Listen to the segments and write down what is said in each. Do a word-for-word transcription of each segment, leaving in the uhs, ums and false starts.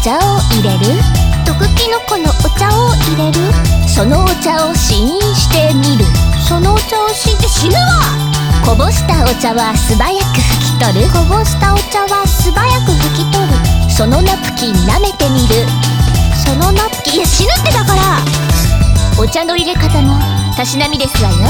茶を入れる。毒キノコのお茶を入れる。そのお茶を試飲してみる。そのお茶を試飲って死ぬわ。こぼしたお茶は素早く拭き取る。こぼしたお茶は素早く拭き取る。そのナプキン舐めてみる。そのナプキン、いや死ぬってだから。お茶の入れ方もたしなみですわよ。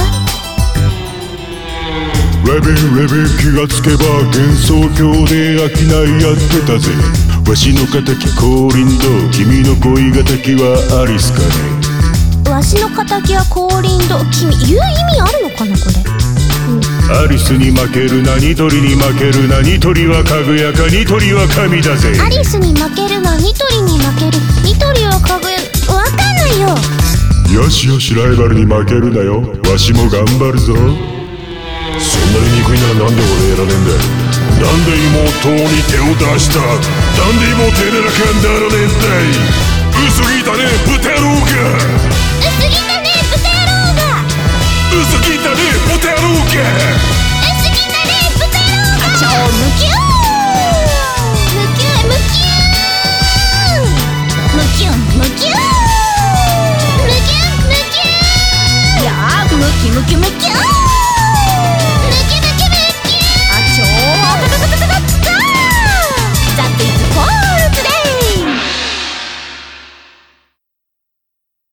レビンレビン気がつけば幻想郷で商いやってたぜ。わしの敵降臨堂、君の恋敵はアリスかね。 わしの敵は降臨堂、君言う意味あるのかなこれ、うん、 アリスに負けるな、ニトリに負けるな、ニトリはかぐやか、ニトリは神だぜ。 アリスに負けるな、ニトリに負ける、ニトリはかぐや、わかんないよ。 よしよし、ライバルに負けるなよ、わしも頑張るぞ。そんなに憎いならなんで俺やらねえんだよ。なんで妹に手を出した。なんで妹やらなきゃならねえんだい。薄着だね豚野郎が。 薄着だね豚野郎が。 薄着だね豚野郎が。 薄着だね豚野郎が。超ムキュームキュームキュームキュンムキュームキュンムキュー。いやームキムキムキュー。